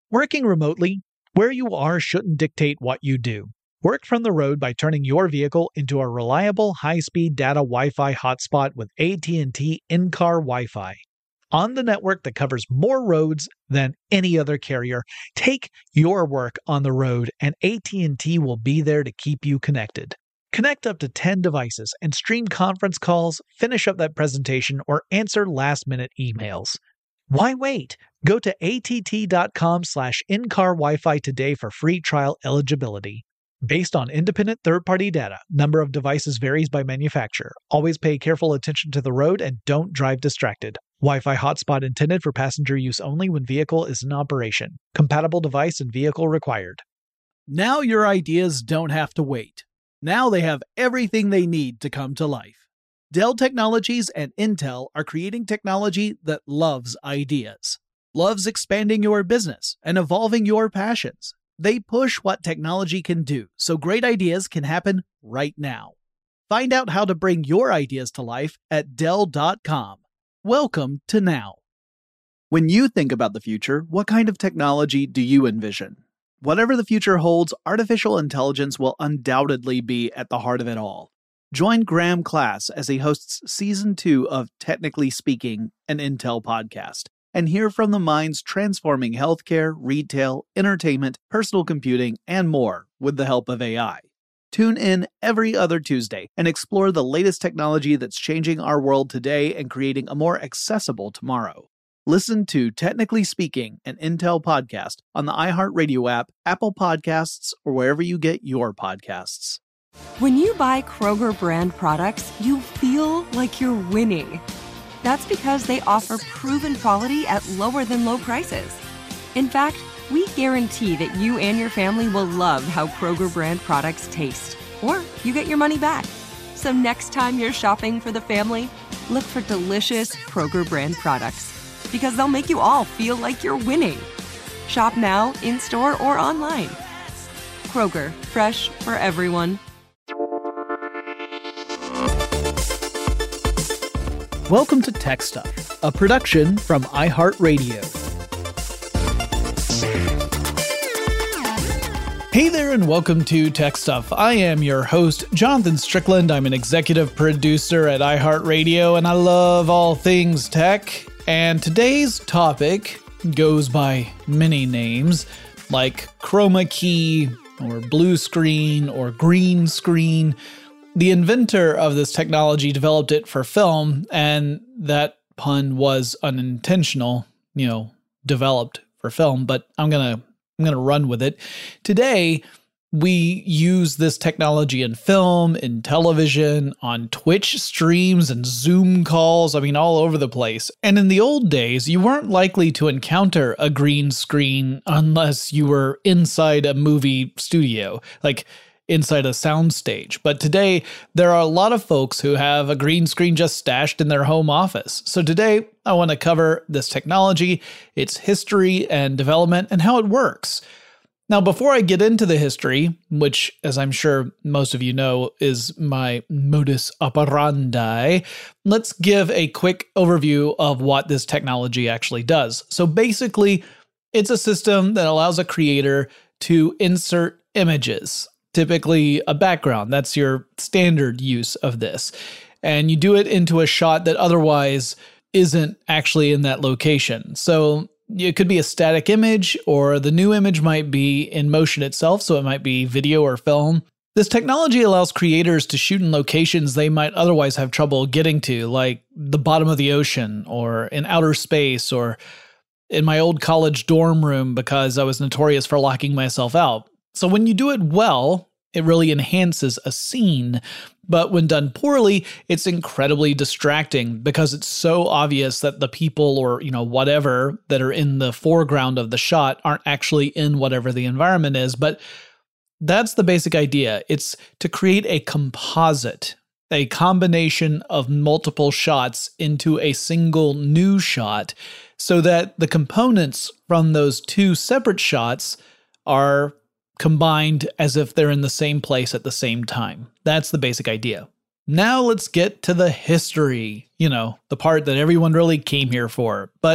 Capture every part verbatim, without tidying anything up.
Working remotely, where you are shouldn't dictate what you do. Work from the road by turning your vehicle into a reliable high-speed data Wi-Fi hotspot with A T and T in-car Wi-Fi. On the network that covers more roads than any other carrier, take your work on the road and A T and T will be there to keep you connected. Connect up to ten devices and stream conference calls, finish up that presentation, or answer last-minute emails. Why wait? Go to att.com slash in-car Wi-Fi today for free trial eligibility. Based on independent third-party data, number of devices varies by manufacturer. Always pay careful attention to the road and don't drive distracted. Wi-Fi hotspot intended for passenger use only when vehicle is in operation. Compatible device and vehicle required. Now your ideas don't have to wait. Now they have everything they need to come to life. Dell Technologies and Intel are creating technology that loves ideas, loves expanding your business and evolving your passions. They push what technology can do so great ideas can happen right now. Find out how to bring your ideas to life at Dell dot com. Welcome to now. When you think about the future, what kind of technology do you envision? Whatever the future holds, artificial intelligence will undoubtedly be at the heart of it all. Join Graham Class as he hosts Season two of Technically Speaking, an Intel podcast, and hear from the minds transforming healthcare, retail, entertainment, personal computing, and more with the help of A I. Tune in every other Tuesday and explore the latest technology that's changing our world today and creating a more accessible tomorrow. Listen to Technically Speaking, an Intel podcast on the iHeartRadio app, Apple Podcasts, or wherever you get your podcasts. When you buy Kroger brand products, you feel like you're winning. That's because they offer proven quality at lower than low prices. In fact, we guarantee that you and your family will love how Kroger brand products taste, or you get your money back. So next time you're shopping for the family, look for delicious Kroger brand products, because they'll make you all feel like you're winning. Shop now, in-store, or online. Kroger, fresh for everyone. Welcome to Tech Stuff, a production from iHeartRadio. Hey there and welcome to Tech Stuff. I am your host, Jonathan Strickland. I'm an executive producer at iHeartRadio and I love all things tech. And today's topic goes by many names like chroma key or blue screen or green screen. The inventor of this technology developed it for film, and that pun was unintentional, you know, developed for film, but I'm going to I'm going to run with it. Today, we use this technology in film, in television, on Twitch streams and Zoom calls, I mean, all over the place. And in the old days, you weren't likely to encounter a green screen unless you were inside a movie studio, like inside a soundstage. But today, there are a lot of folks who have a green screen just stashed in their home office. So today, I want to cover this technology, its history and development, and how it works. Now, before I get into the history, which, as I'm sure most of you know, is my modus operandi, let's give a quick overview of what this technology actually does. So basically, it's a system that allows a creator to insert images, typically a background. That's your standard use of this. And you do it into a shot that otherwise isn't actually in that location. So it could be a static image, or the new image might be in motion itself, so it might be video or film. This technology allows creators to shoot in locations they might otherwise have trouble getting to, like the bottom of the ocean, or in outer space, or in my old college dorm room because I was notorious for locking myself out. So when you do it well, it really enhances a scene. But when done poorly, it's incredibly distracting because it's so obvious that the people or, you know, whatever that are in the foreground of the shot aren't actually in whatever the environment is. But that's the basic idea. It's to create a composite, a combination of multiple shots into a single new shot so that the components from those two separate shots are combined as if they're in the same place at the same time. That's the basic idea. Now let's get to the history, you know, the part that everyone really came here for. But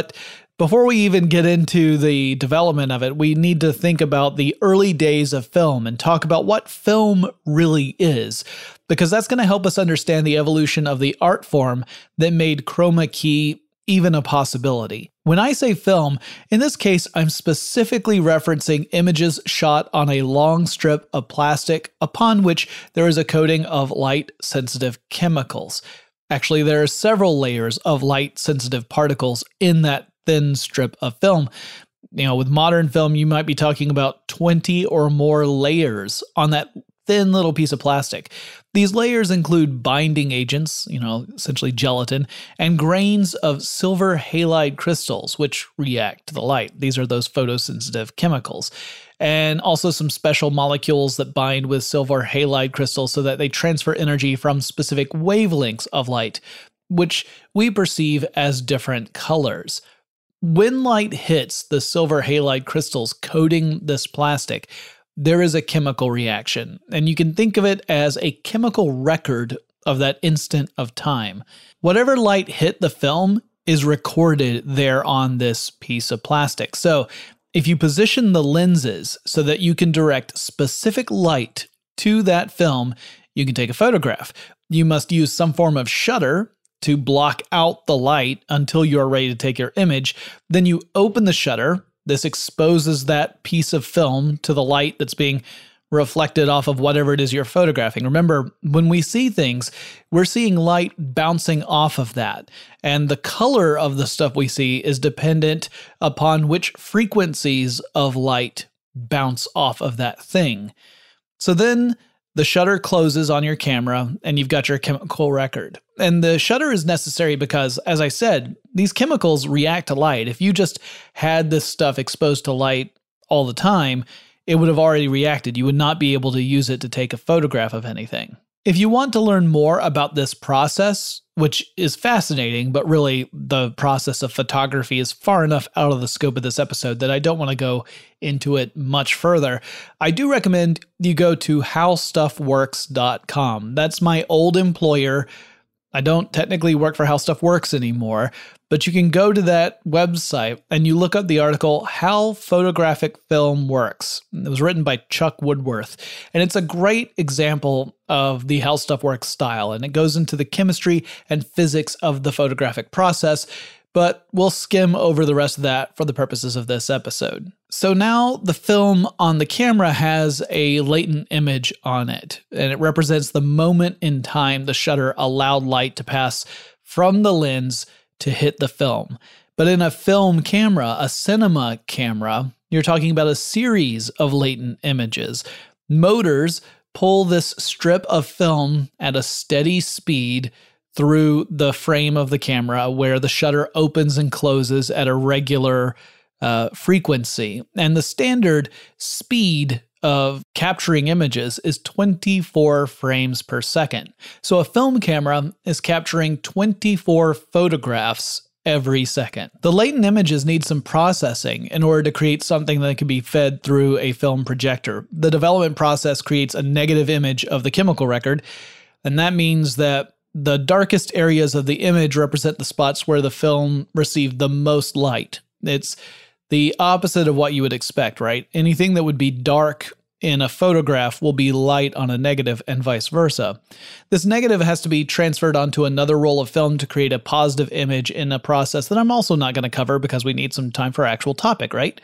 Before we even get into the development of it, we need to think about the early days of film and talk about what film really is, because that's going to help us understand the evolution of the art form that made chroma key even a possibility. When I say film, in this case, I'm specifically referencing images shot on a long strip of plastic upon which there is a coating of light-sensitive chemicals. Actually, there are several layers of light-sensitive particles in that thin strip of film. You know, with modern film, you might be talking about twenty or more layers on that thin little piece of plastic. These layers include binding agents, you know, essentially gelatin, and grains of silver halide crystals, which react to the light. These are those photosensitive chemicals. And also some special molecules that bind with silver halide crystals so that they transfer energy from specific wavelengths of light, which we perceive as different colors. When light hits the silver halide crystals coating this plastic, there is a chemical reaction, and you can think of it as a chemical record of that instant of time. Whatever light hit the film is recorded there on this piece of plastic. So if you position the lenses so that you can direct specific light to that film, you can take a photograph. You must use some form of shutter to block out the light until you are ready to take your image. Then you open the shutter. This exposes that piece of film to the light that's being reflected off of whatever it is you're photographing. Remember, when we see things, we're seeing light bouncing off of that. And the color of the stuff we see is dependent upon which frequencies of light bounce off of that thing. So then the shutter closes on your camera and you've got your chemical record. And the shutter is necessary because, as I said, these chemicals react to light. If you just had this stuff exposed to light all the time, it would have already reacted. You would not be able to use it to take a photograph of anything. If you want to learn more about this process, which is fascinating, but really the process of photography is far enough out of the scope of this episode that I don't want to go into it much further, I do recommend you go to how stuff works dot com. That's my old employer. I don't technically work for How Stuff Works anymore, but you can go to that website and you look up the article, How Photographic Film Works. It was written by Chuck Woodworth, and it's a great example of the How Stuff Works style, and it goes into the chemistry and physics of the photographic process, but we'll skim over the rest of that for the purposes of this episode. So now the film on the camera has a latent image on it, and it represents the moment in time the shutter allowed light to pass from the lens to hit the film. But in a film camera, a cinema camera, you're talking about a series of latent images. Motors pull this strip of film at a steady speed through the frame of the camera where the shutter opens and closes at a regular uh, frequency. And the standard speed of capturing images is twenty-four frames per second. So a film camera is capturing twenty-four photographs every second. The latent images need some processing in order to create something that can be fed through a film projector. The development process creates a negative image of the chemical record, and that means that the darkest areas of the image represent the spots where the film received the most light. It's the opposite of what you would expect, right? Anything that would be dark in a photograph will be light on a negative and vice versa. This negative has to be transferred onto another roll of film to create a positive image in a process that I'm also not going to cover because we need some time for our actual topic, right?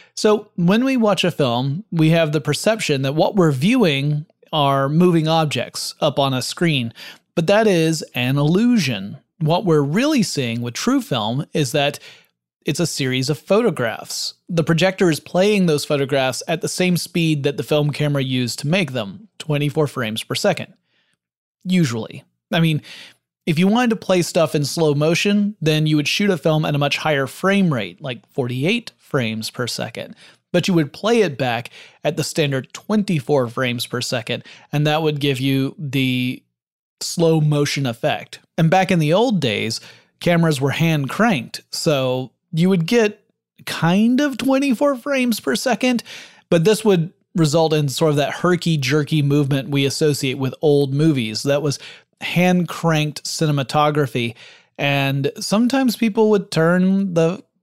So when we watch a film, we have the perception that what we're viewing are moving objects up on a screen, but that is an illusion. What we're really seeing with true film is that it's a series of photographs. The projector is playing those photographs at the same speed that the film camera used to make them, twenty-four frames per second. Usually. I mean, if you wanted to play stuff in slow motion, then you would shoot a film at a much higher frame rate, like forty-eight frames per second. But you would play it back at the standard twenty-four frames per second, and that would give you the slow motion effect. And back in the old days, cameras were hand cranked, so you would get kind of twenty-four frames per second, but this would result in sort of that herky-jerky movement we associate with old movies. That was hand-cranked cinematography, and sometimes people would turn the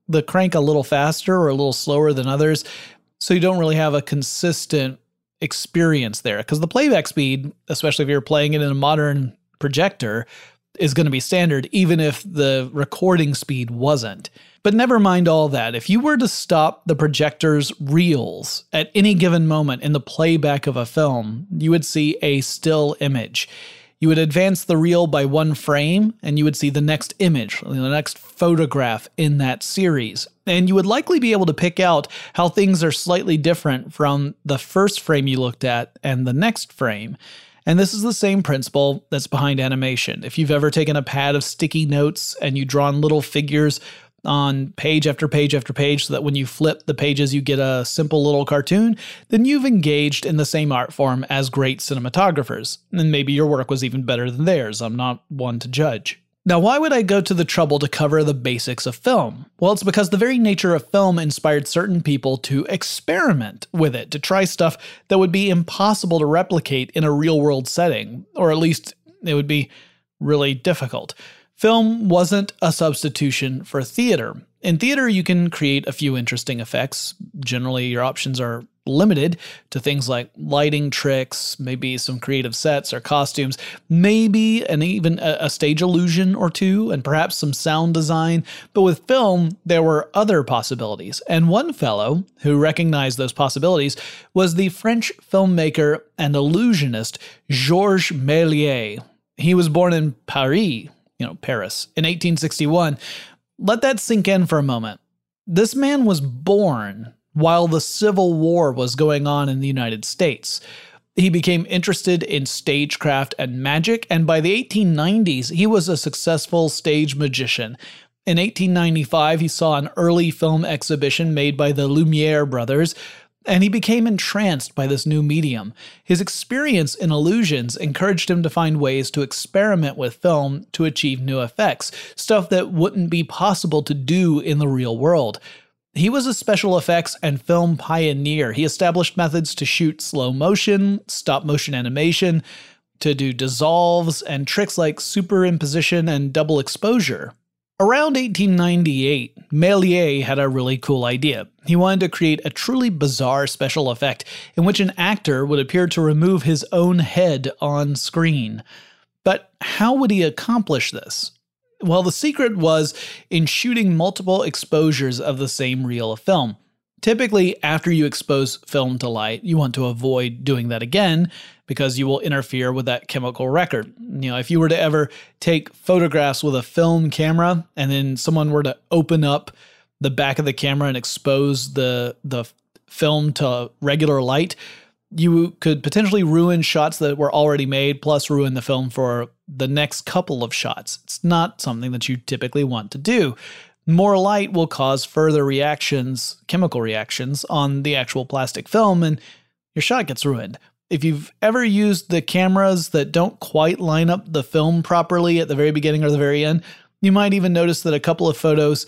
the crank a little faster or a little slower than others, so you don't really have a consistent experience there. Because the playback speed, especially if you're playing it in a modern projector, is going to be standard, even if the recording speed wasn't. But never mind all that. If you were to stop the projector's reels at any given moment in the playback of a film, you would see a still image. You would advance the reel by one frame, and you would see the next image, the next photograph in that series. And you would likely be able to pick out how things are slightly different from the first frame you looked at and the next frame. And this is the same principle that's behind animation. If you've ever taken a pad of sticky notes and you've drawn little figures on page after page after page so that when you flip the pages you get a simple little cartoon, then you've engaged in the same art form as great cinematographers. And maybe your work was even better than theirs. I'm not one to judge. Now, why would I go to the trouble to cover the basics of film? Well, it's because the very nature of film inspired certain people to experiment with it, to try stuff that would be impossible to replicate in a real-world setting, or at least it would be really difficult. Film wasn't a substitution for theater. In theater, you can create a few interesting effects. Generally, your options are limited to things like lighting tricks, maybe some creative sets or costumes, maybe an even a, a stage illusion or two, and perhaps some sound design. But with film, there were other possibilities. And one fellow who recognized those possibilities was the French filmmaker and illusionist Georges Méliès. He was born in Paris, you know, Paris, in eighteen sixty-one. Let that sink in for a moment. This man was born while the Civil War was going on in the United States. He became interested in stagecraft and magic, and by the eighteen nineties, he was a successful stage magician. In eighteen ninety-five, he saw an early film exhibition made by the Lumiere brothers, and he became entranced by this new medium. His experience in illusions encouraged him to find ways to experiment with film to achieve new effects, stuff that wouldn't be possible to do in the real world. He was a special effects and film pioneer. He established methods to shoot slow motion, stop motion animation, to do dissolves, and tricks like superimposition and double exposure. Around eighteen ninety-eight, Méliès had a really cool idea. He wanted to create a truly bizarre special effect in which an actor would appear to remove his own head on screen. But how would he accomplish this? Well, the secret was in shooting multiple exposures of the same reel of film. Typically, after you expose film to light, you want to avoid doing that again because you will interfere with that chemical record. You know, if you were to ever take photographs with a film camera and then someone were to open up the back of the camera and expose the the film to regular light, you could potentially ruin shots that were already made, plus ruin the film for the next couple of shots. It's not something that you typically want to do. More light will cause further reactions, chemical reactions, on the actual plastic film, and your shot gets ruined. If you've ever used the cameras that don't quite line up the film properly at the very beginning or the very end, you might even notice that a couple of photos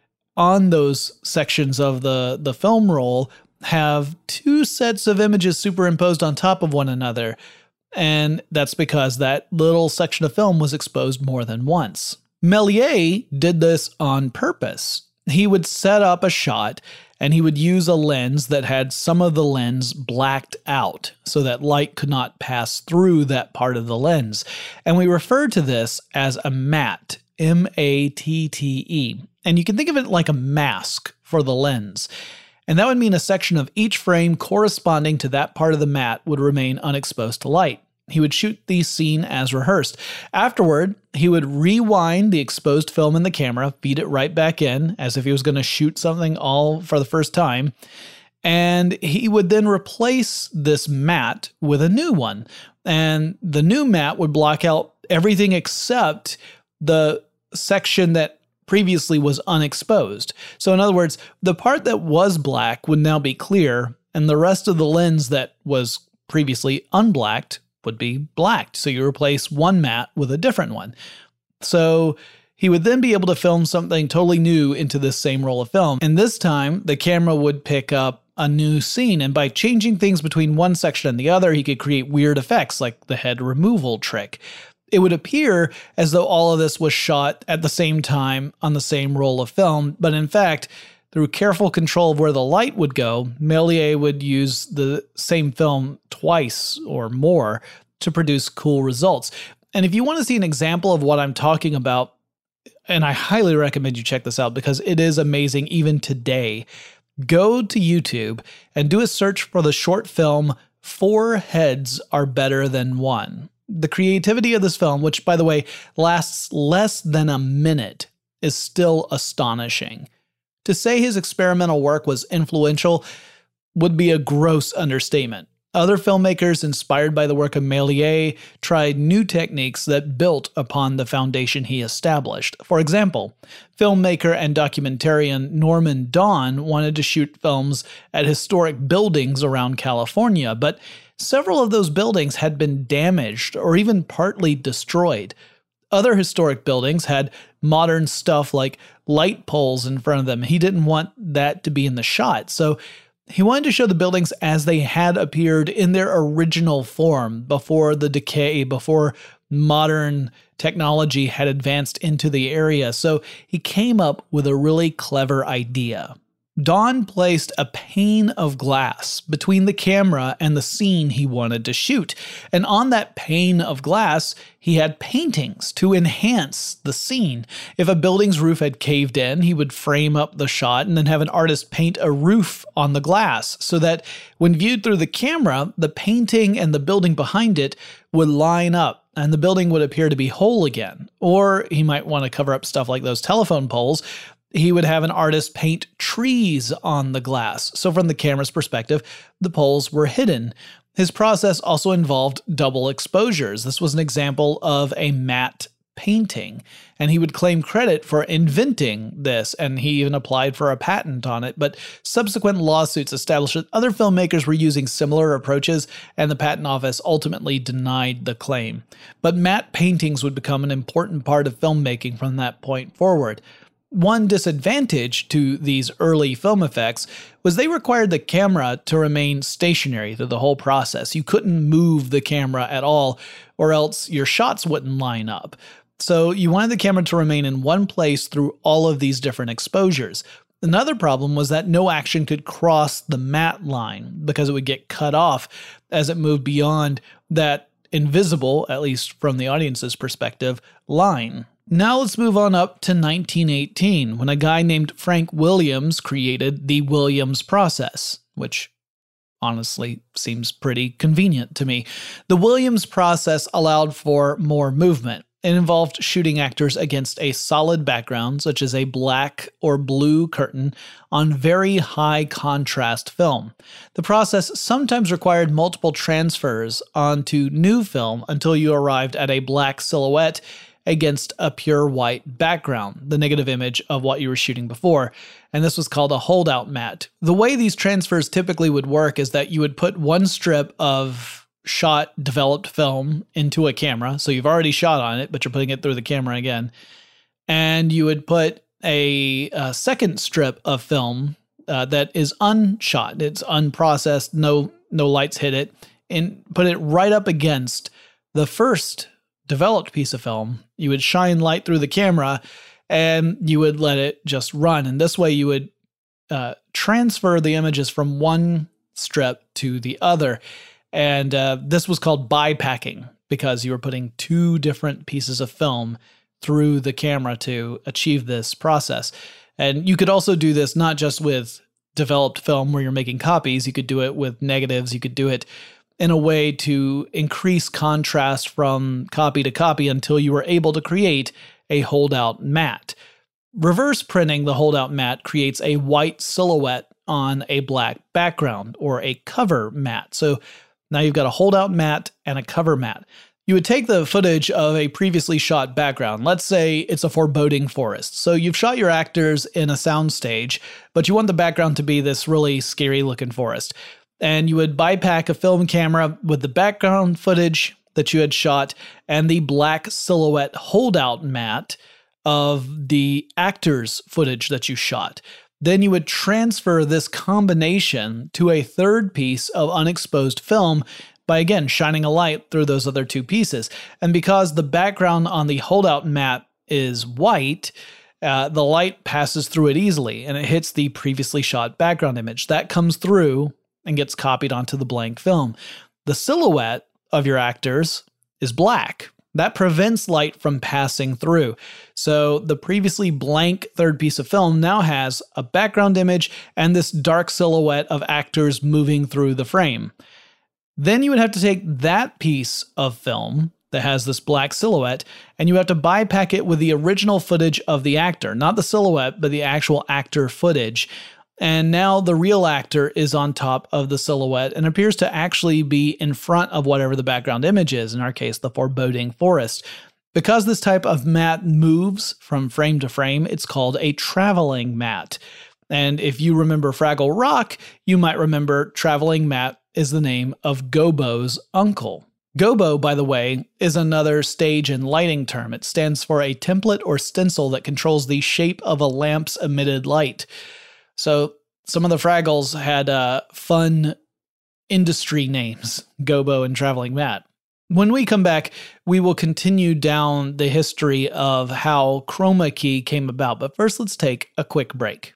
on those sections of the, the film roll have two sets of images superimposed on top of one another, and that's because that little section of film was exposed more than once. Méliès did this on purpose. He would set up a shot and he would use a lens that had some of the lens blacked out so that light could not pass through that part of the lens. And we refer to this as a matte, M A T T E. And you can think of it like a mask for the lens. And that would mean a section of each frame corresponding to that part of the matte would remain unexposed to light. He would shoot the scene as rehearsed. Afterward, he would rewind the exposed film in the camera, feed it right back in, as if he was going to shoot something all for the first time. And he would then replace this matte with a new one. And the new matte would block out everything except the section that previously was unexposed. So in other words, the part that was black would now be clear, and the rest of the lens that was previously unblacked would be blacked. So you replace one matte with a different one. So he would then be able to film something totally new into this same roll of film. And this time, the camera would pick up a new scene. And by changing things between one section and the other, he could create weird effects like the head removal trick. It would appear as though all of this was shot at the same time on the same roll of film, but in fact, through careful control of where the light would go, Méliès would use the same film twice or more to produce cool results. And if you want to see an example of what I'm talking about, and I highly recommend you check this out because it is amazing even today, go to YouTube and do a search for the short film Four Heads Are Better Than One. The creativity of this film, which, by the way, lasts less than a minute, is still astonishing. To say his experimental work was influential would be a gross understatement. Other filmmakers inspired by the work of Méliès tried new techniques that built upon the foundation he established. For example, filmmaker and documentarian Norman Don wanted to shoot films at historic buildings around California, but several of those buildings had been damaged or even partly destroyed. Other historic buildings had modern stuff like light poles in front of them. He didn't want that to be in the shot, so he wanted to show the buildings as they had appeared in their original form before the decay, before modern technology had advanced into the area. So he came up with a really clever idea. Don placed a pane of glass between the camera and the scene he wanted to shoot. And on that pane of glass, he had paintings to enhance the scene. If a building's roof had caved in, he would frame up the shot and then have an artist paint a roof on the glass so that when viewed through the camera, the painting and the building behind it would line up and the building would appear to be whole again. Or he might want to cover up stuff like those telephone poles. He would have an artist paint trees on the glass, so from the camera's perspective, the poles were hidden. His process also involved double exposures. This was an example of a matte painting, and he would claim credit for inventing this, and he even applied for a patent on it, but subsequent lawsuits established that other filmmakers were using similar approaches, and the patent office ultimately denied the claim. But matte paintings would become an important part of filmmaking from that point forward. One disadvantage to these early film effects was they required the camera to remain stationary through the whole process. You couldn't move the camera at all, or else your shots wouldn't line up. So you wanted the camera to remain in one place through all of these different exposures. Another problem was that no action could cross the matte line because it would get cut off as it moved beyond that invisible, at least from the audience's perspective, line. Now let's move on up to nineteen eighteen, when a guy named Frank Williams created the Williams process, which honestly seems pretty convenient to me. The Williams process allowed for more movement. It involved shooting actors against a solid background, such as a black or blue curtain, on very high contrast film. The process sometimes required multiple transfers onto new film until you arrived at a black silhouette against a pure white background, the negative image of what you were shooting before, and this was called a holdout matte. The way these transfers typically would work is that you would put one strip of shot developed film into a camera, so you've already shot on it, but you're putting it through the camera again, and you would put a, a second strip of film uh, that is unshot, it's unprocessed, no, no lights hit it, and put it right up against the first developed piece of film. You would shine light through the camera and you would let it just run. And this way you would uh, transfer the images from one strip to the other. And uh, this was called bipacking because you were putting two different pieces of film through the camera to achieve this process. And you could also do this not just with developed film where you're making copies. You could do it with negatives. You could do it in a way to increase contrast from copy to copy until you were able to create a holdout matte. Reverse printing the holdout matte creates a white silhouette on a black background, or a cover matte. So now you've got a holdout matte and a cover matte. You would take the footage of a previously shot background. Let's say it's a foreboding forest. So you've shot your actors in a soundstage, but you want the background to be this really scary looking forest. And you would bipack a film camera with the background footage that you had shot and the black silhouette holdout matte of the actor's footage that you shot. Then you would transfer this combination to a third piece of unexposed film by again shining a light through those other two pieces. And because the background on the holdout map is white, uh, the light passes through it easily and it hits the previously shot background image. That comes through and gets copied onto the blank film. The silhouette of your actors is black. That prevents light from passing through. So the previously blank third piece of film now has a background image and this dark silhouette of actors moving through the frame. Then you would have to take that piece of film that has this black silhouette and you have to bipack it with the original footage of the actor, not the silhouette, but the actual actor footage. And now the real actor is on top of the silhouette and appears to actually be in front of whatever the background image is, in our case, the foreboding forest. Because this type of matte moves from frame to frame, it's called a traveling matte. And if you remember Fraggle Rock, you might remember traveling matte is the name of Gobo's uncle. Gobo, by the way, is another stage and lighting term. It stands for a template or stencil that controls the shape of a lamp's emitted light. So some of the Fraggles had uh, fun industry names, Gobo and Traveling Matte. When we come back, we will continue down the history of how chroma key came about. But first, let's take a quick break.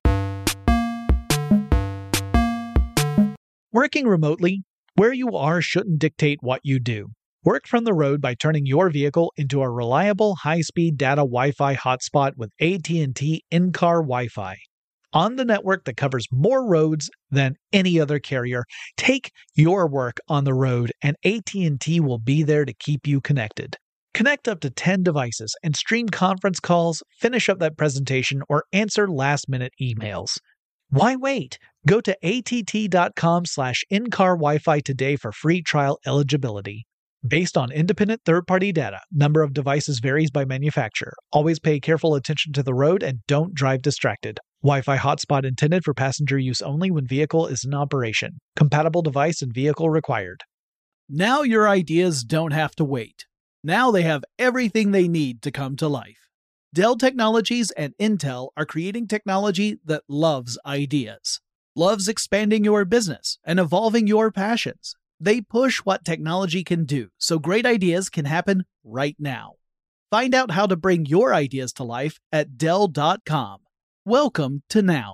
Working remotely, where you are shouldn't dictate what you do. Work from the road by turning your vehicle into a reliable high-speed data Wi-Fi hotspot with A T and T in-car Wi-Fi. On the network that covers more roads than any other carrier, take your work on the road and A T and T will be there to keep you connected. Connect up to ten devices and stream conference calls, finish up that presentation, or answer last-minute emails. Why wait? Go to att.com slash in-car Wi-Fi today for free trial eligibility. Based on independent third-party data, number of devices varies by manufacturer. Always pay careful attention to the road and don't drive distracted. Wi-Fi hotspot intended for passenger use only when vehicle is in operation. Compatible device and vehicle required. Now your ideas don't have to wait. Now they have everything they need to come to life. Dell Technologies and Intel are creating technology that loves ideas, loves expanding your business and evolving your passions. They push what technology can do, so great ideas can happen right now. Find out how to bring your ideas to life at Dell dot com. Welcome to now.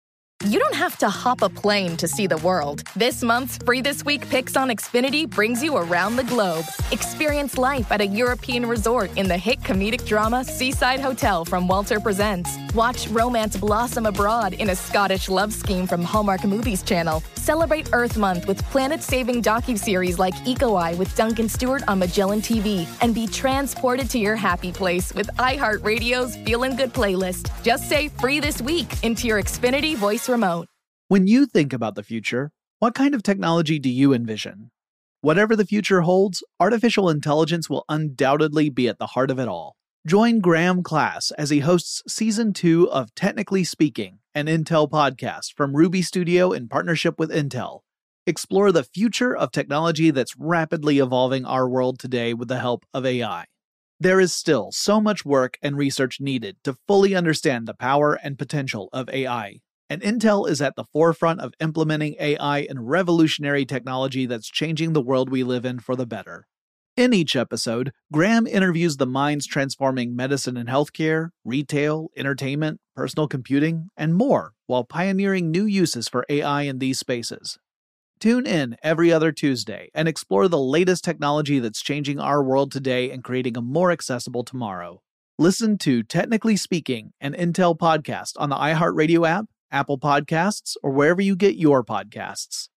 You don't have to hop a plane to see the world. This month's Free This Week Picks on Xfinity brings you around the globe. Experience life at a European resort in the hit comedic drama Seaside Hotel from Walter Presents. Watch romance blossom abroad in a Scottish love scheme from Hallmark Movies Channel. Celebrate Earth Month with planet-saving docuseries like Eco Eye with Duncan Stewart on Magellan T V. And be transported to your happy place with iHeartRadio's Feelin' Good playlist. Just say Free This Week into your Xfinity voice remote. When you think about the future, what kind of technology do you envision? Whatever the future holds, artificial intelligence will undoubtedly be at the heart of it all. Join Graham Class as he hosts Season two of Technically Speaking, an Intel podcast from Ruby Studio in partnership with Intel. Explore the future of technology that's rapidly evolving our world today with the help of A I. There is still so much work and research needed to fully understand the power and potential of A I. And Intel is at the forefront of implementing A I and revolutionary technology that's changing the world we live in for the better. In each episode, Graham interviews the minds transforming medicine and healthcare, retail, entertainment, personal computing, and more, while pioneering new uses for A I in these spaces. Tune in every other Tuesday and explore the latest technology that's changing our world today and creating a more accessible tomorrow. Listen to Technically Speaking, an Intel podcast on the iHeartRadio app, Apple Podcasts, or wherever you get your podcasts.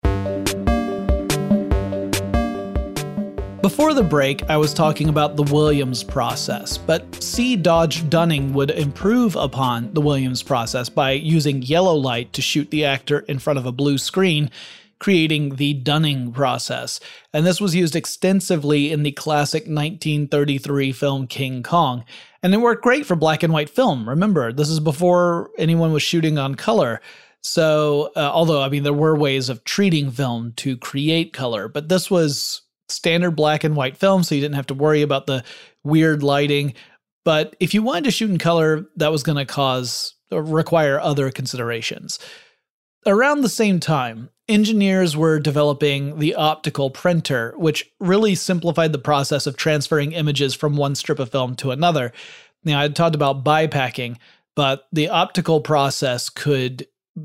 Before the break, I was talking about the Williams process, but C. Dodge Dunning would improve upon the Williams process by using yellow light to shoot the actor in front of a blue screen, creating the Dunning process. And this was used extensively in the classic nineteen thirty-three film King Kong. And it worked great for black and white film. Remember, this is before anyone was shooting on color. So, uh, although, I mean, there were ways of treating film to create color, but this was standard black and white film, so you didn't have to worry about the weird lighting. But if you wanted to shoot in color, that was going to cause or require other considerations. Around the same time, engineers were developing the optical printer, which really simplified the process of transferring images from one strip of film to another. Now, I talked about bypacking, but the optical process could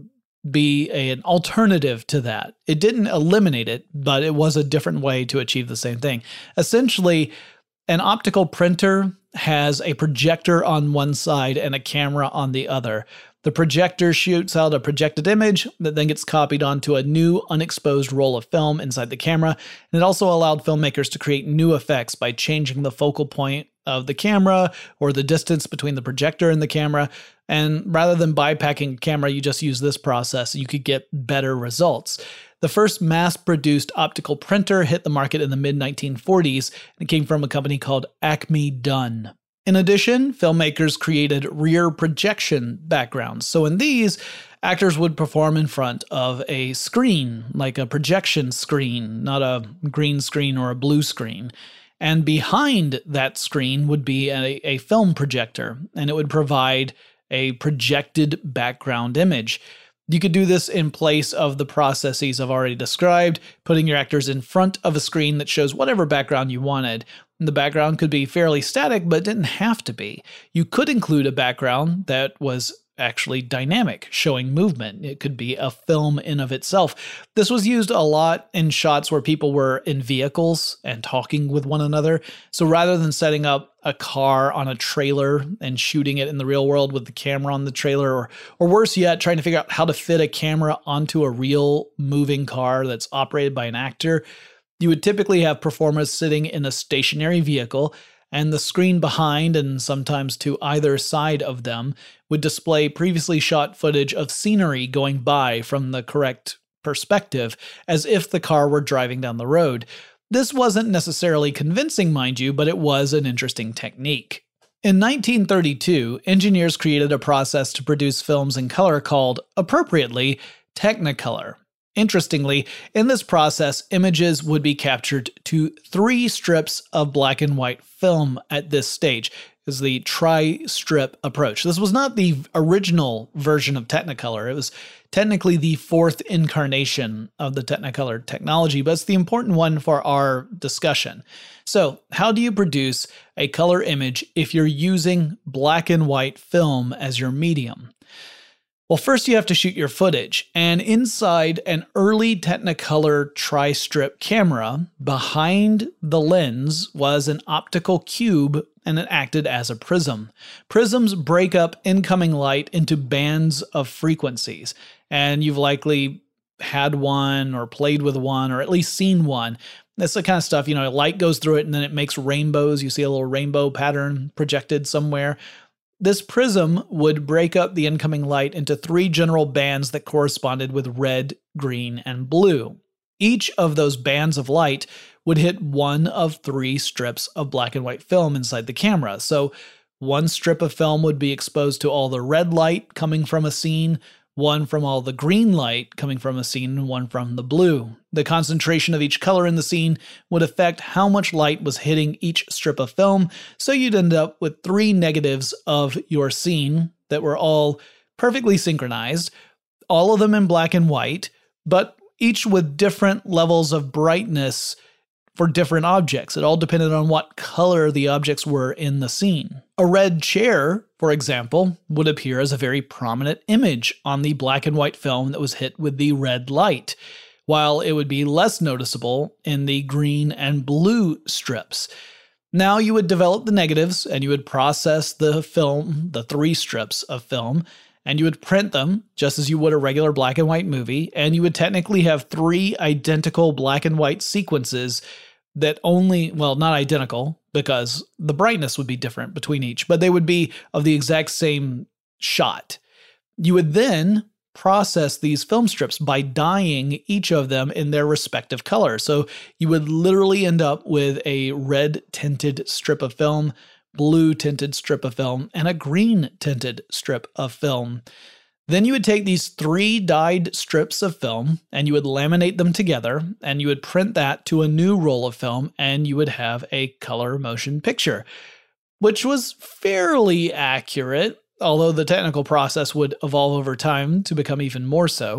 be a, an alternative to that. It didn't eliminate it, but it was a different way to achieve the same thing. Essentially, an optical printer has a projector on one side and a camera on the other. The projector shoots out a projected image that then gets copied onto a new unexposed roll of film inside the camera, and it also allowed filmmakers to create new effects by changing the focal point of the camera or the distance between the projector and the camera. And rather than bypacking a camera, you just use this process, you could get better results. The first mass-produced optical printer hit the market in the mid nineteen forties, and it came from a company called Acme Dunn. In addition, filmmakers created rear projection backgrounds. So in these, actors would perform in front of a screen, like a projection screen, not a green screen or a blue screen. And behind that screen would be a, a film projector, and it would provide a projected background image. You could do this in place of the processes I've already described, putting your actors in front of a screen that shows whatever background you wanted. The background could be fairly static, but didn't have to be. You could include a background that was actually dynamic, showing movement. It could be a film in of itself. This was used a lot in shots where people were in vehicles and talking with one another. So rather than setting up a car on a trailer and shooting it in the real world with the camera on the trailer, or or worse yet, trying to figure out how to fit a camera onto a real moving car that's operated by an actor, you would typically have performers sitting in a stationary vehicle, and the screen behind and sometimes to either side of them would display previously shot footage of scenery going by from the correct perspective, as if the car were driving down the road. This wasn't necessarily convincing, mind you, but it was an interesting technique. In nineteen thirty-two, engineers created a process to produce films in color called, appropriately, Technicolor. Interestingly, in this process, images would be captured to three strips of black and white film at this stage, is the tri-strip approach. This was not the original version of Technicolor. It was technically the fourth incarnation of the Technicolor technology, but it's the important one for our discussion. So, how do you produce a color image if you're using black and white film as your medium? Well, first you have to shoot your footage, and inside an early Technicolor tri-strip camera, behind the lens was an optical cube, and it acted as a prism. Prisms break up incoming light into bands of frequencies, and you've likely had one or played with one or at least seen one. That's the kind of stuff, you know, light goes through it and then it makes rainbows. You see a little rainbow pattern projected somewhere. This prism would break up the incoming light into three general bands that corresponded with red, green, and blue. Each of those bands of light would hit one of three strips of black and white film inside the camera. So one strip of film would be exposed to all the red light coming from a scene, one from all the green light coming from a scene, and one from the blue. The concentration of each color in the scene would affect how much light was hitting each strip of film, so you'd end up with three negatives of your scene that were all perfectly synchronized, all of them in black and white, but each with different levels of brightness for different objects. It all depended on what color the objects were in the scene. A red chair, for example, would appear as a very prominent image on the black and white film that was hit with the red light, while it would be less noticeable in the green and blue strips. Now you would develop the negatives and you would process the film, the three strips of film, and you would print them just as you would a regular black and white movie, and you would technically have three identical black and white sequences that only, well, not identical, because the brightness would be different between each, but they would be of the exact same shot. You would then process these film strips by dyeing each of them in their respective color. So you would literally end up with a red tinted strip of film, blue tinted strip of film, and a green tinted strip of film. Then you would take these three dyed strips of film and you would laminate them together and you would print that to a new roll of film and you would have a color motion picture, which was fairly accurate, although the technical process would evolve over time to become even more so.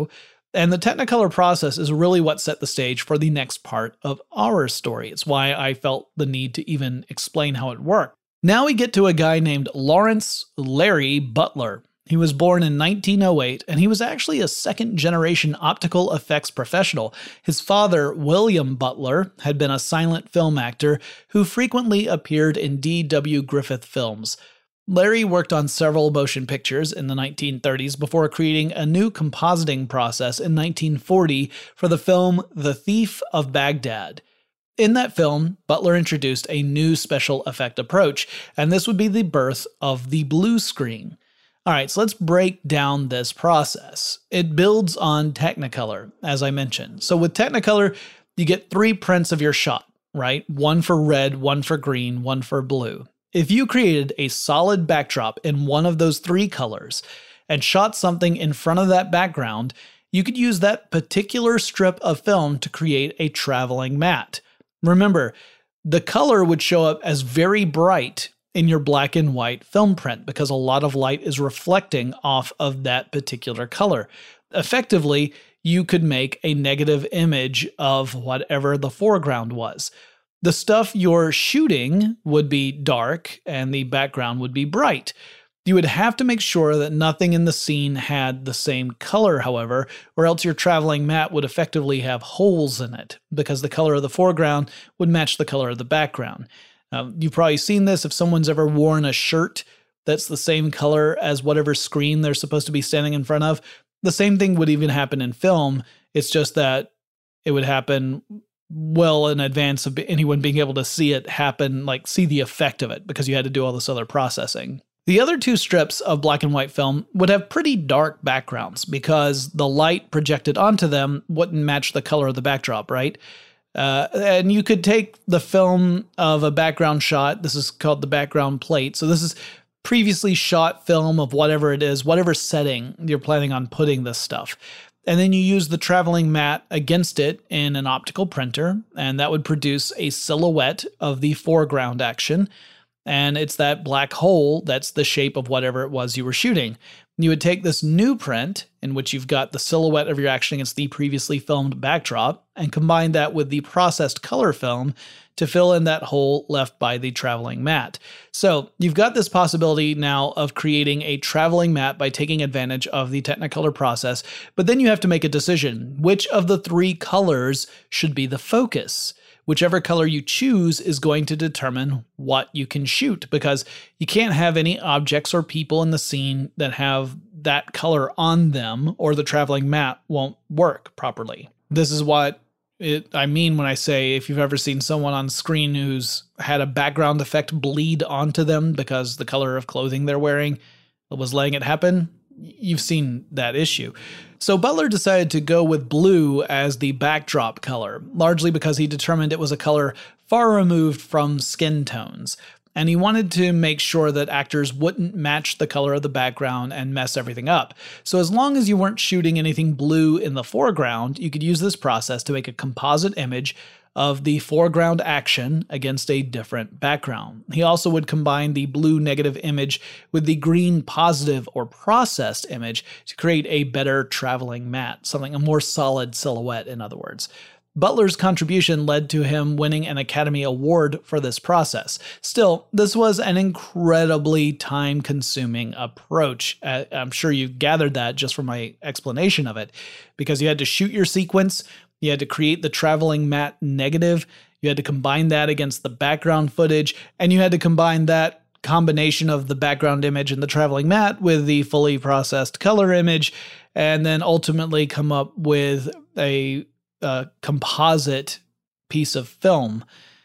And the Technicolor process is really what set the stage for the next part of our story. It's why I felt the need to even explain how it worked. Now we get to a guy named Lawrence Larry Butler. He was born in nineteen oh eight, and he was actually a second-generation optical effects professional. His father, William Butler, had been a silent film actor who frequently appeared in D W Griffith films. Larry worked on several motion pictures in the nineteen thirties before creating a new compositing process in nineteen forty for the film The Thief of Baghdad. In that film, Butler introduced a new special effect approach, and this would be the birth of the blue screen. All right, so let's break down this process. It builds on Technicolor, as I mentioned. So with Technicolor, you get three prints of your shot, right? One for red, one for green, one for blue. If you created a solid backdrop in one of those three colors and shot something in front of that background, you could use that particular strip of film to create a traveling matte. Remember, the color would show up as very bright in your black and white film print because a lot of light is reflecting off of that particular color. Effectively, you could make a negative image of whatever the foreground was. The stuff you're shooting would be dark and the background would be bright. You would have to make sure that nothing in the scene had the same color, however, or else your traveling matte would effectively have holes in it because the color of the foreground would match the color of the background. Uh, you've probably seen this if someone's ever worn a shirt that's the same color as whatever screen they're supposed to be standing in front of. The same thing would even happen in film. It's just that it would happen well in advance of anyone being able to see it happen, like see the effect of it, because you had to do all this other processing. The other two strips of black and white film would have pretty dark backgrounds because the light projected onto them wouldn't match the color of the backdrop, right? Uh, and you could take the film of a background shot. This is called the background plate. So this is previously shot film of whatever it is, whatever setting you're planning on putting this stuff. And then you use the traveling matte against it in an optical printer, and that would produce a silhouette of the foreground action. And it's that black hole that's the shape of whatever it was you were shooting. You would take this new print, in which you've got the silhouette of your action against the previously filmed backdrop, and combine that with the processed color film to fill in that hole left by the traveling matte. So you've got this possibility now of creating a traveling matte by taking advantage of the Technicolor process, but then you have to make a decision. Which of the three colors should be the focus? Whichever color you choose is going to determine what you can shoot, because you can't have any objects or people in the scene that have that color on them, or the traveling matte won't work properly. This is what it, I mean when I say if you've ever seen someone on screen who's had a background effect bleed onto them because the color of clothing they're wearing was letting it happen, you've seen that issue. So Butler decided to go with blue as the backdrop color, largely because he determined it was a color far removed from skin tones, and he wanted to make sure that actors wouldn't match the color of the background and mess everything up. So as long as you weren't shooting anything blue in the foreground, you could use this process to make a composite image of the foreground action against a different background. He also would combine the blue negative image with the green positive or processed image to create a better traveling matte, something a more solid silhouette, in other words. Butler's contribution led to him winning an Academy Award for this process. Still, this was an incredibly time-consuming approach. Uh, I'm sure you gathered that just from my explanation of it, because you had to shoot your sequence, you had to create the traveling matte negative, you had to combine that against the background footage, and you had to combine that combination of the background image and the traveling matte with the fully processed color image, and then ultimately come up with a, a composite piece of film.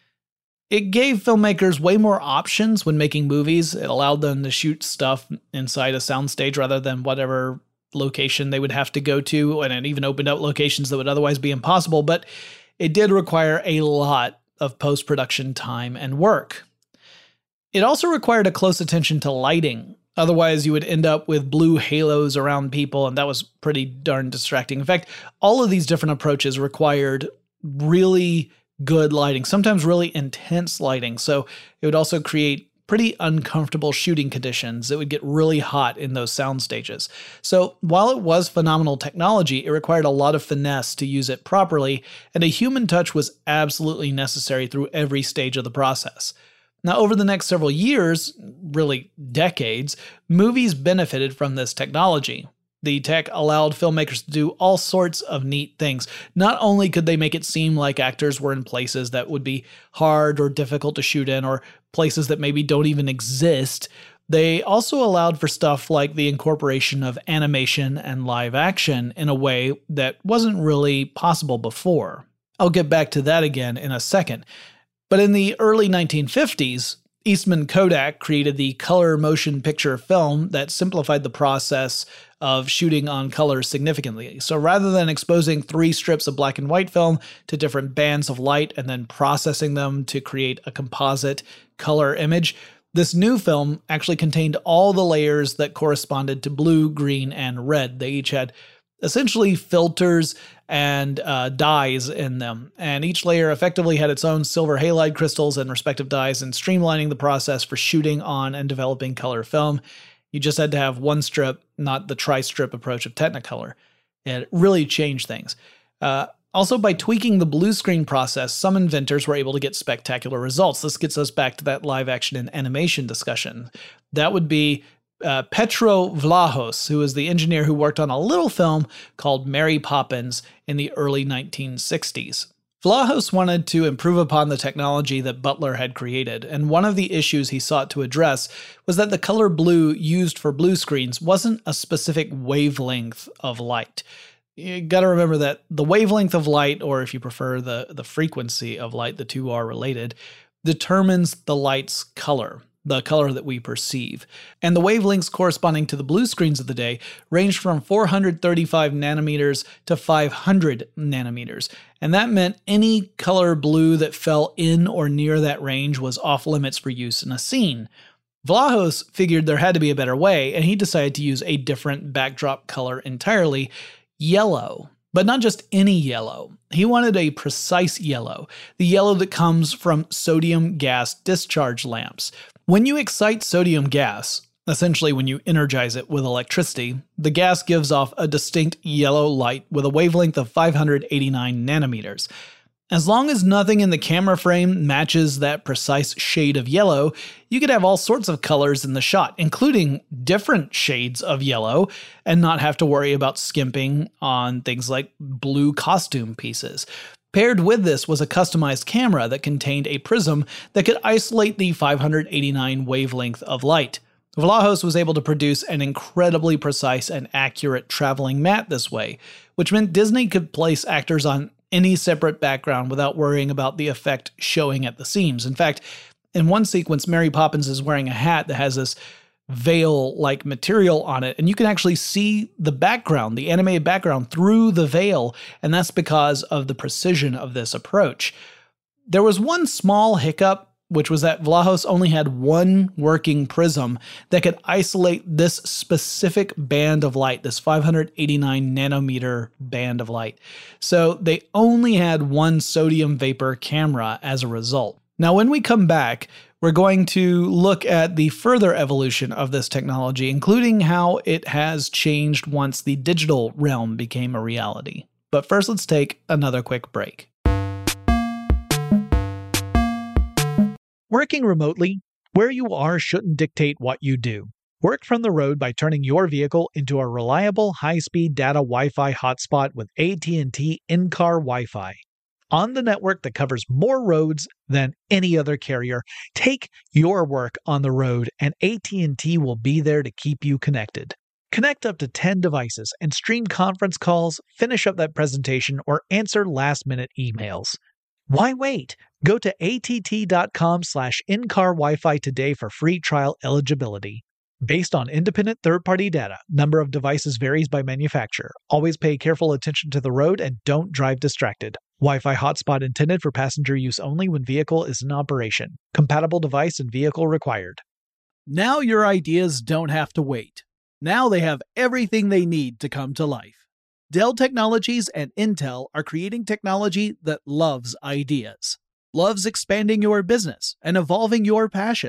It gave filmmakers way more options when making movies. It allowed them to shoot stuff inside a soundstage rather than whatever location they would have to go to, and it even opened up locations that would otherwise be impossible, but it did require a lot of post-production time and work. It also required a close attention to lighting. Otherwise, you would end up with blue halos around people, and that was pretty darn distracting. In fact, all of these different approaches required really good lighting, sometimes really intense lighting, so it would also create pretty uncomfortable shooting conditions. It would get really hot in those sound stages. So while it was phenomenal technology, it required a lot of finesse to use it properly, and a human touch was absolutely necessary through every stage of the process. Now, over the next several years, really decades, movies benefited from this technology. The tech allowed filmmakers to do all sorts of neat things. Not only could they make it seem like actors were in places that would be hard or difficult to shoot in, or places that maybe don't even exist, they also allowed for stuff like the incorporation of animation and live action in a way that wasn't really possible before. I'll get back to that again in a second. But in the early nineteen fifties, Eastman Kodak created the color motion picture film that simplified the process of shooting on color significantly. So rather than exposing three strips of black and white film to different bands of light and then processing them to create a composite color image, this new film actually contained all the layers that corresponded to blue, green, and red. They each had essentially filters and uh, dyes in them, and each layer effectively had its own silver halide crystals and respective dyes, and streamlining the process for shooting on and developing color film. You just had to have one strip, not the tri-strip approach of Technicolor. It really changed things. Uh, also, by tweaking the blue screen process, some inventors were able to get spectacular results. This gets us back to that live action and animation discussion. That would be Uh, Petro Vlahos, who was the engineer who worked on a little film called Mary Poppins in the early nineteen sixties. Vlahos wanted to improve upon the technology that Butler had created, and one of the issues he sought to address was that the color blue used for blue screens wasn't a specific wavelength of light. You gotta remember that the wavelength of light, or if you prefer the, the frequency of light, the two are related, determines the light's color. The color that we perceive. And the wavelengths corresponding to the blue screens of the day ranged from four hundred thirty-five nanometers to five hundred nanometers. And that meant any color blue that fell in or near that range was off limits for use in a scene. Vlahos figured there had to be a better way, and he decided to use a different backdrop color entirely, yellow. But not just any yellow. He wanted a precise yellow, the yellow that comes from sodium gas discharge lamps. When you excite sodium gas, essentially when you energize it with electricity, the gas gives off a distinct yellow light with a wavelength of five hundred eighty-nine nanometers. As long as nothing in the camera frame matches that precise shade of yellow, you could have all sorts of colors in the shot, including different shades of yellow, and not have to worry about skimping on things like blue costume pieces. Paired with this was a customized camera that contained a prism that could isolate the five hundred eighty-nine wavelength of light. Vlahos was able to produce an incredibly precise and accurate traveling matte this way, which meant Disney could place actors on any separate background without worrying about the effect showing at the seams. In fact, in one sequence, Mary Poppins is wearing a hat that has this veil-like material on it, and you can actually see the background, the animated background, through the veil, and that's because of the precision of this approach. There was one small hiccup, which was that Vlahos only had one working prism that could isolate this specific band of light, this five hundred eighty-nine nanometer band of light. So they only had one sodium vapor camera as a result. Now, when we come back, we're going to look at the further evolution of this technology, including how it has changed once the digital realm became a reality. But first, let's take another quick break. Working remotely, where you are shouldn't dictate what you do. Work from the road by turning your vehicle into a reliable high-speed data Wi-Fi hotspot with A T and T in-car Wi-Fi. On the network that covers more roads than any other carrier, take your work on the road and A T and T will be there to keep you connected. Connect up to ten devices and stream conference calls, finish up that presentation, or answer last-minute emails. Why wait? Go to att.com slash in-car Wi-Fi today for free trial eligibility. Based on independent third-party data, number of devices varies by manufacturer. Always pay careful attention to the road and don't drive distracted. Wi-Fi hotspot intended for passenger use only when vehicle is in operation. Compatible device and vehicle required. Now your ideas don't have to wait. Now they have everything they need to come to life. Dell Technologies and Intel are creating technology that loves ideas, loves expanding your business and evolving your passions.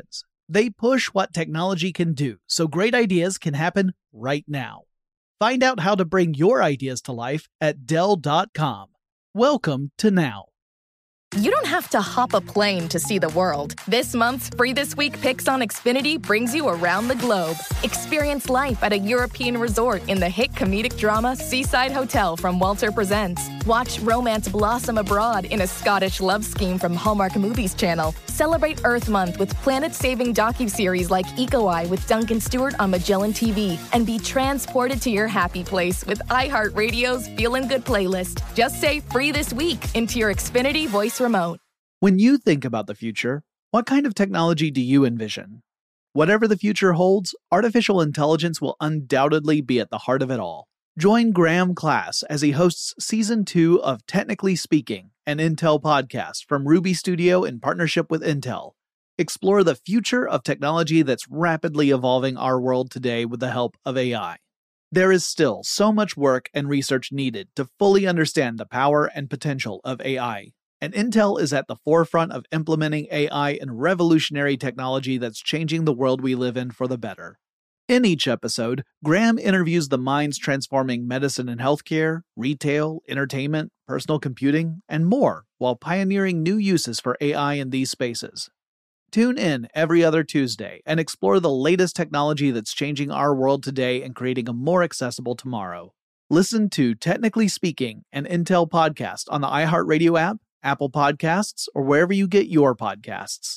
They push what technology can do, so great ideas can happen right now. Find out how to bring your ideas to life at Dell dot com. Welcome to Now. You don't have to hop a plane to see the world. This month's Free This Week Picks on Xfinity brings you around the globe. Experience life at a European resort in the hit comedic drama Seaside Hotel from Walter Presents. Watch romance blossom abroad in a Scottish love scheme from Hallmark Movies Channel. Celebrate Earth Month with planet-saving docuseries like Eco Eye with Duncan Stewart on Magellan T V. And be transported to your happy place with iHeartRadio's Feelin' Good playlist. Just say Free This Week into your Xfinity voice remote. When you think about the future, what kind of technology do you envision? Whatever the future holds, artificial intelligence will undoubtedly be at the heart of it all. Join Graham Class as he hosts Season two of Technically Speaking, an Intel podcast from Ruby Studio in partnership with Intel. Explore the future of technology that's rapidly evolving our world today with the help of A I. There is still so much work and research needed to fully understand the power and potential of A I. And Intel is at the forefront of implementing A I in revolutionary technology that's changing the world we live in for the better. In each episode, Graham interviews the minds transforming medicine and healthcare, retail, entertainment, personal computing, and more, while pioneering new uses for A I in these spaces. Tune in every other Tuesday and explore the latest technology that's changing our world today and creating a more accessible tomorrow. Listen to Technically Speaking, an Intel podcast on the iHeartRadio app, Apple Podcasts, or wherever you get your podcasts.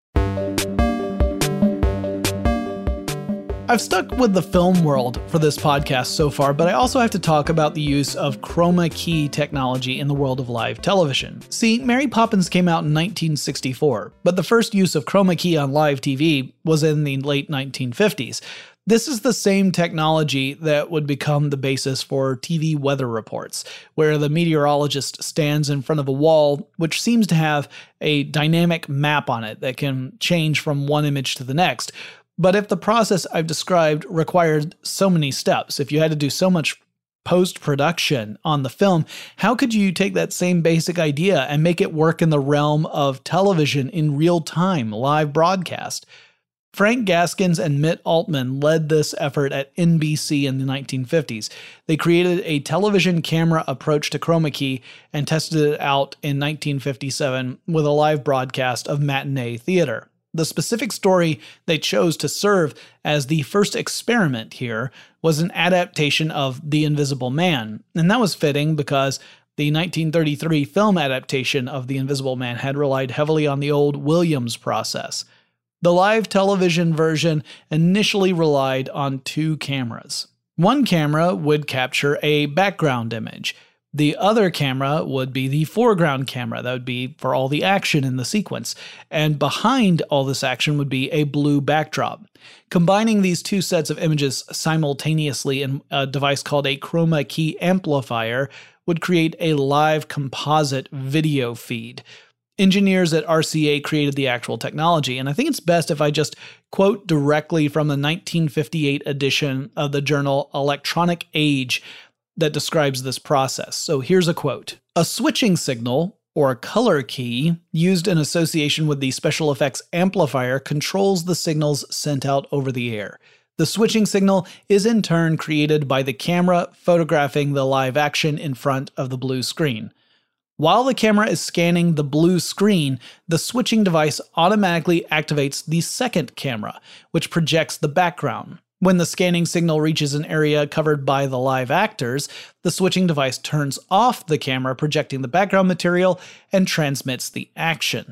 I've stuck with the film world for this podcast so far, but I also have to talk about the use of chroma key technology in the world of live television. See, Mary Poppins came out in nineteen sixty-four, but the first use of chroma key on live T V was in the late nineteen fifties. This is the same technology that would become the basis for T V weather reports, where the meteorologist stands in front of a wall, which seems to have a dynamic map on it that can change from one image to the next. But if the process I've described required so many steps, if you had to do so much post-production on the film, how could you take that same basic idea and make it work in the realm of television in real time, live broadcast? Frank Gaskins and Mitt Altman led this effort at N B C in the nineteen fifties. They created a television camera approach to chroma key and tested it out in nineteen fifty-seven with a live broadcast of matinee theater. The specific story they chose to serve as the first experiment here was an adaptation of The Invisible Man, and that was fitting because the nineteen thirty-three film adaptation of The Invisible Man had relied heavily on the old Williams process. The live television version initially relied on two cameras. One camera would capture a background image. The other camera would be the foreground camera. That would be for all the action in the sequence. And behind all this action would be a blue backdrop. Combining these two sets of images simultaneously in a device called a chroma key amplifier would create a live composite video feed. Engineers at R C A created the actual technology, and I think it's best if I just quote directly from the nineteen fifty-eight edition of the journal Electronic Age that describes this process. So here's a quote. A switching signal, or color key, used in association with the special effects amplifier controls the signals sent out over the air. The switching signal is in turn created by the camera photographing the live action in front of the blue screen. While the camera is scanning the blue screen, the switching device automatically activates the second camera, which projects the background. When the scanning signal reaches an area covered by the live actors, the switching device turns off the camera projecting the background material and transmits the action.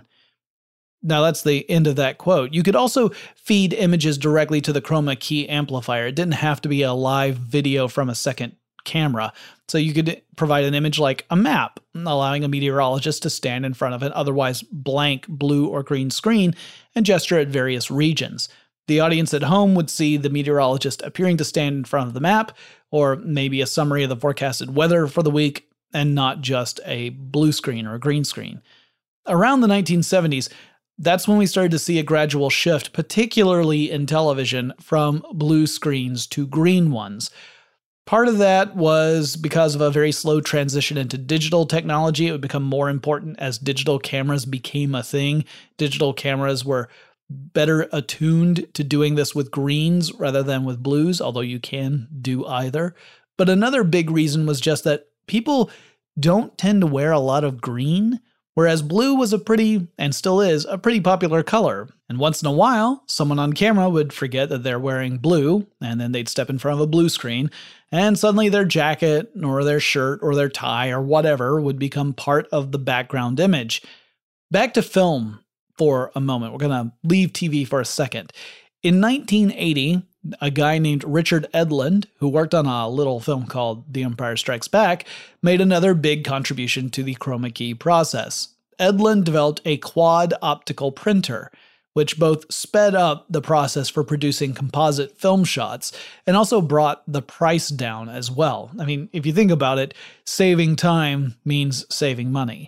Now that's the end of that quote. You could also feed images directly to the chroma key amplifier. It didn't have to be a live video from a second camera. So you could provide an image like a map, allowing a meteorologist to stand in front of an otherwise blank blue or green screen and gesture at various regions. The audience at home would see the meteorologist appearing to stand in front of the map, or maybe a summary of the forecasted weather for the week, and not just a blue screen or a green screen. Around the nineteen seventies, that's when we started to see a gradual shift, particularly in television, from blue screens to green ones. Part of that was because of a very slow transition into digital technology. It would become more important as digital cameras became a thing. Digital cameras were better attuned to doing this with greens rather than with blues, although you can do either. But another big reason was just that people don't tend to wear a lot of green, whereas blue was a pretty, and still is, a pretty popular color. And once in a while, someone on camera would forget that they're wearing blue, and then they'd step in front of a blue screen, and suddenly their jacket, or their shirt, or their tie, or whatever would become part of the background image. Back to film for a moment. We're going to leave T V for a second. In nineteen eighty, a guy named Richard Edlund, who worked on a little film called The Empire Strikes Back, made another big contribution to the chroma key process. Edlund developed a quad optical printer, which both sped up the process for producing composite film shots and also brought the price down as well. I mean, if you think about it, saving time means saving money.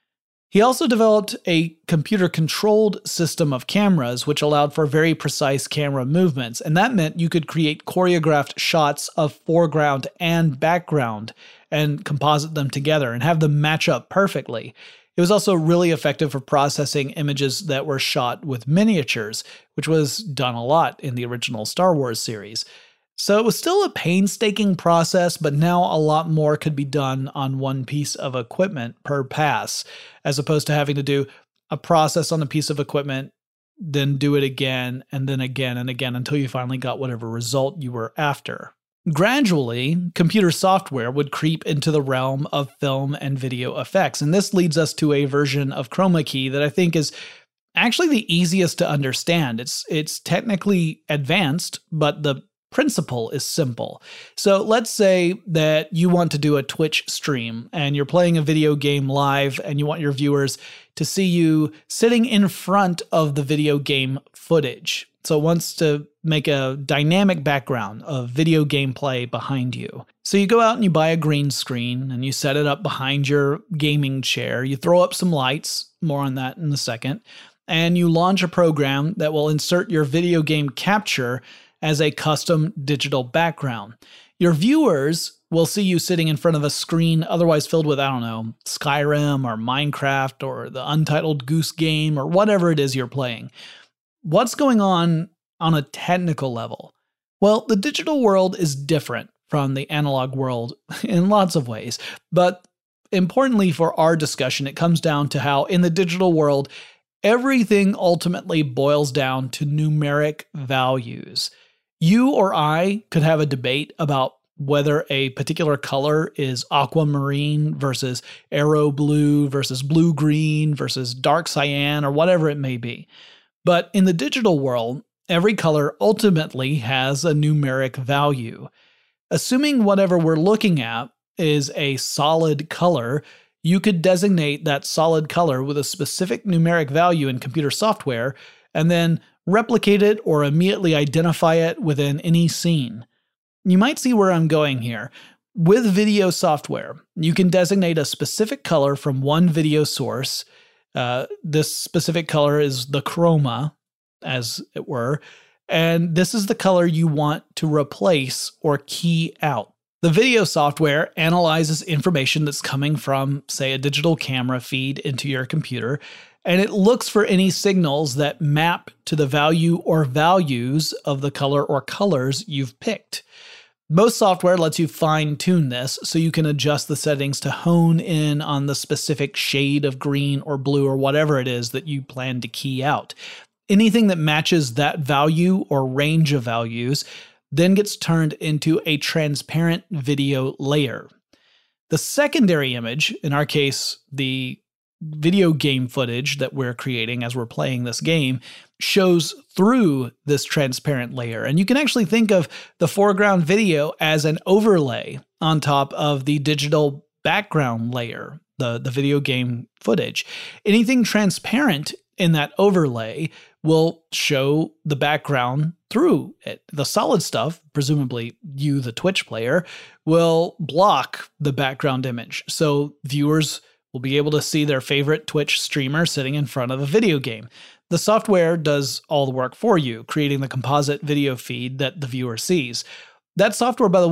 He also developed a computer-controlled system of cameras which allowed for very precise camera movements, and that meant you could create choreographed shots of foreground and background and composite them together and have them match up perfectly. It was also really effective for processing images that were shot with miniatures, which was done a lot in the original Star Wars series. So it was still a painstaking process, but now a lot more could be done on one piece of equipment per pass, as opposed to having to do a process on a piece of equipment, then do it again, and then again and again until you finally got whatever result you were after. Gradually, computer software would creep into the realm of film and video effects, and this leads us to a version of chroma key that I think is actually the easiest to understand. It's it's technically advanced, but the principle is simple. So let's say that you want to do a Twitch stream and you're playing a video game live and you want your viewers to see you sitting in front of the video game footage. So it wants to make a dynamic background of video gameplay behind you. So you go out and you buy a green screen and you set it up behind your gaming chair. You throw up some lights, more on that in a second, and you launch a program that will insert your video game capture as a custom digital background. Your viewers will see you sitting in front of a screen otherwise filled with, I don't know, Skyrim or Minecraft or the Untitled Goose Game or whatever it is you're playing. What's going on on a technical level? Well, the digital world is different from the analog world in lots of ways, but importantly for our discussion, it comes down to how in the digital world, everything ultimately boils down to numeric values. You or I could have a debate about whether a particular color is aquamarine versus arrow blue versus blue-green versus dark cyan or whatever it may be. But in the digital world, every color ultimately has a numeric value. Assuming whatever we're looking at is a solid color, you could designate that solid color with a specific numeric value in computer software and then replicate it or immediately identify it within any scene. You might see where I'm going here. With video software, you can designate a specific color from one video source. Uh, this specific color is the chroma, as it were, and this is the color you want to replace or key out. The video software analyzes information that's coming from, say, a digital camera feed into your computer, and it looks for any signals that map to the value or values of the color or colors you've picked. Most software lets you fine-tune this so you can adjust the settings to hone in on the specific shade of green or blue or whatever it is that you plan to key out. Anything that matches that value or range of values then gets turned into a transparent video layer. The secondary image, in our case, the video game footage that we're creating as we're playing this game, shows through this transparent layer. And you can actually think of the foreground video as an overlay on top of the digital background layer, the, the video game footage. Anything transparent in that overlay will show the background through it. The solid stuff, presumably you, the Twitch player, will block the background image. So viewers will be able to see their favorite Twitch streamer sitting in front of a video game. The software does all the work for you, creating the composite video feed that the viewer sees. That software, by the way,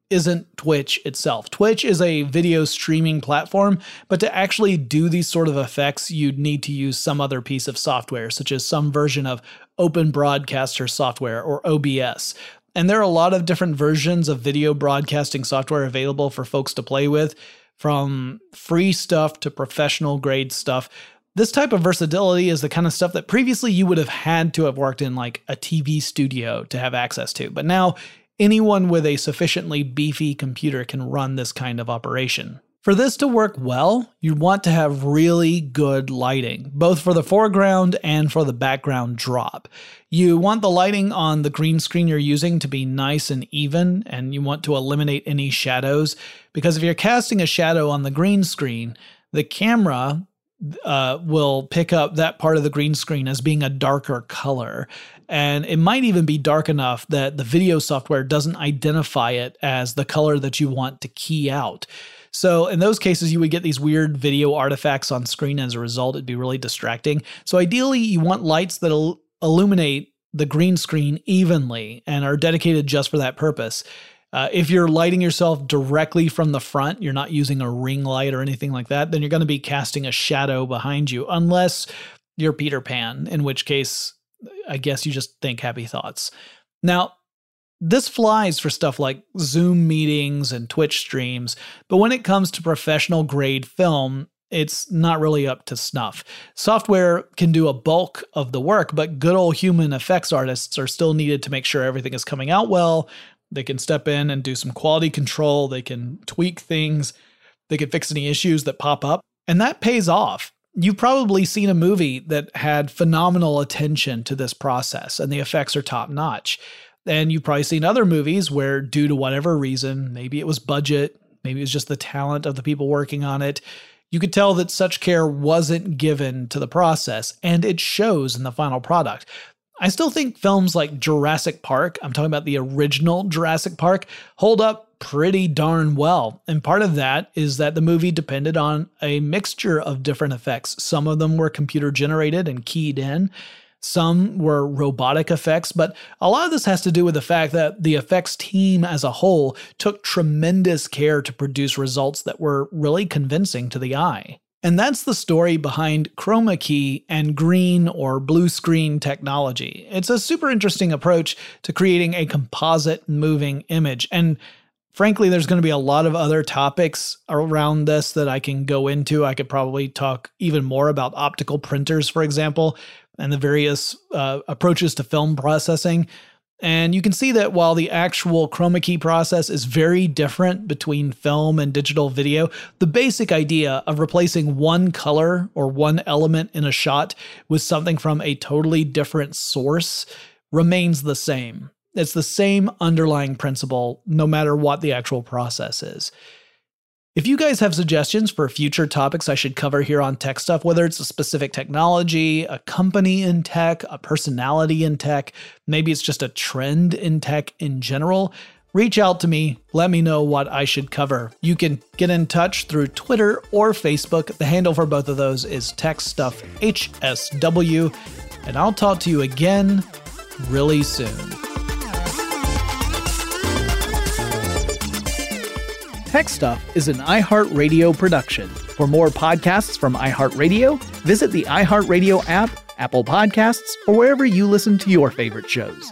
isn't Twitch itself. Twitch is a video streaming platform, but to actually do these sort of effects, you'd need to use some other piece of software, such as some version of Open Broadcaster software or O B S. And there are a lot of different versions of video broadcasting software available for folks to play with, from free stuff to professional grade stuff. This type of versatility is the kind of stuff that previously you would have had to have worked in like a T V studio to have access to. But now anyone with a sufficiently beefy computer can run this kind of operation. For this to work well, you want to have really good lighting, both for the foreground and for the background drop. You want the lighting on the green screen you're using to be nice and even, and you want to eliminate any shadows, because if you're casting a shadow on the green screen, the camera uh, will pick up that part of the green screen as being a darker color. And it might even be dark enough that the video software doesn't identify it as the color that you want to key out. So in those cases, you would get these weird video artifacts on screen. As a result, it'd be really distracting. So ideally, you want lights that il- illuminate the green screen evenly and are dedicated just for that purpose. Uh, if you're lighting yourself directly from the front, you're not using a ring light or anything like that, then you're going to be casting a shadow behind you, unless you're Peter Pan, in which case, I guess you just think happy thoughts. Now, this flies for stuff like Zoom meetings and Twitch streams, but when it comes to professional grade film, it's not really up to snuff. Software can do a bulk of the work, but good old human effects artists are still needed to make sure everything is coming out well. They can step in and do some quality control. They can tweak things. They can fix any issues that pop up, and that pays off. You've probably seen a movie that had phenomenal attention to this process, and the effects are top notch. And you've probably seen other movies where, due to whatever reason, maybe it was budget, maybe it was just the talent of the people working on it, you could tell that such care wasn't given to the process, and it shows in the final product. I still think films like Jurassic Park, I'm talking about the original Jurassic Park, hold up pretty darn well. And part of that is that the movie depended on a mixture of different effects. Some of them were computer generated and keyed in. Some were robotic effects, but a lot of this has to do with the fact that the effects team as a whole took tremendous care to produce results that were really convincing to the eye. And that's the story behind chroma key and green or blue screen technology. It's a super interesting approach to creating a composite moving image. And frankly, there's going to be a lot of other topics around this that I can go into. I could probably talk even more about optical printers, for example, and the various uh, approaches to film processing. And you can see that while the actual chroma key process is very different between film and digital video, the basic idea of replacing one color or one element in a shot with something from a totally different source remains the same. It's the same underlying principle, no matter what the actual process is. If you guys have suggestions for future topics I should cover here on Tech Stuff, whether it's a specific technology, a company in tech, a personality in tech, maybe it's just a trend in tech in general, reach out to me. Let me know what I should cover. You can get in touch through Twitter or Facebook. The handle for both of those is Tech Stuff H S W, and I'll talk to you again really soon. Tech Stuff is an iHeartRadio production. For more podcasts from iHeartRadio, visit the iHeartRadio app, Apple Podcasts, or wherever you listen to your favorite shows.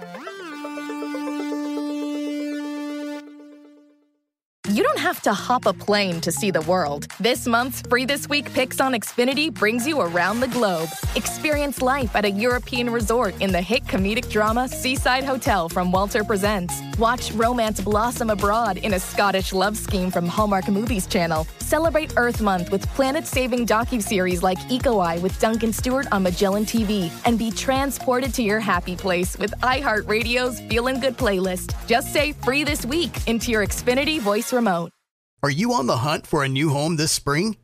You don't have to hop a plane to see the world. This month's Free This Week Picks on Xfinity brings you around the globe. Experience life at a European resort in the hit comedic drama Seaside Hotel from Walter Presents. Watch romance blossom abroad in a Scottish love scheme from Hallmark Movies Channel. Celebrate Earth Month with planet-saving docuseries like Eco Eye with Duncan Stewart on Magellan T V. And be transported to your happy place with iHeartRadio's Feelin' Good playlist. Just say Free This Week into your Xfinity voice remote. Are you on the hunt for a new home this spring?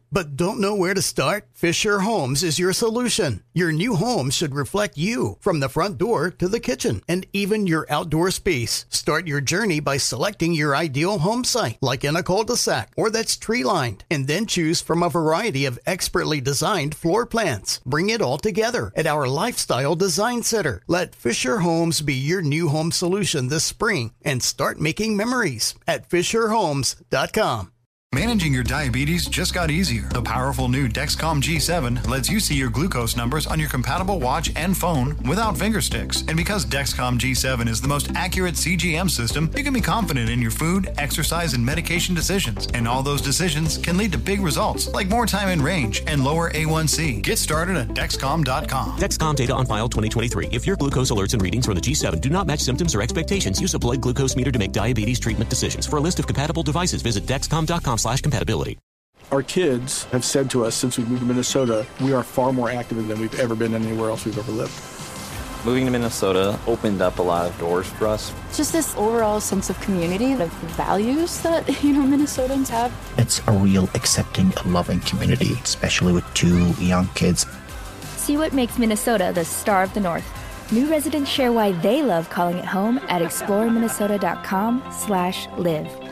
but don't know where to start? Fisher Homes is your solution. Your new home should reflect you, from the front door to the kitchen and even your outdoor space. Start your journey by selecting your ideal home site, like in a cul-de-sac or that's tree-lined, and then choose from a variety of expertly designed floor plans. Bring it all together at our Lifestyle Design Center. Let Fisher Homes be your new home solution this spring and start making memories at fisher homes dot com. Managing your diabetes just got easier. The powerful new Dexcom G seven lets you see your glucose numbers on your compatible watch and phone without finger sticks. And because Dexcom G seven is the most accurate C G M system, you can be confident in your food, exercise, and medication decisions. And all those decisions can lead to big results, like more time in range and lower A one C. Get started at Dexcom dot com. Dexcom data on file twenty twenty-three. If your glucose alerts and readings from the G seven do not match symptoms or expectations, use a blood glucose meter to make diabetes treatment decisions. For a list of compatible devices, visit Dexcom dot com slash compatibility. Our kids have said to us since we moved to Minnesota, we are far more active than we've ever been anywhere else we've ever lived. Moving to Minnesota opened up a lot of doors for us. Just this overall sense of community, of values that, you know, Minnesotans have. It's a real accepting, loving community, especially with two young kids. See what makes Minnesota the star of the North. New residents share why they love calling it home at explore minnesota dot com slash live.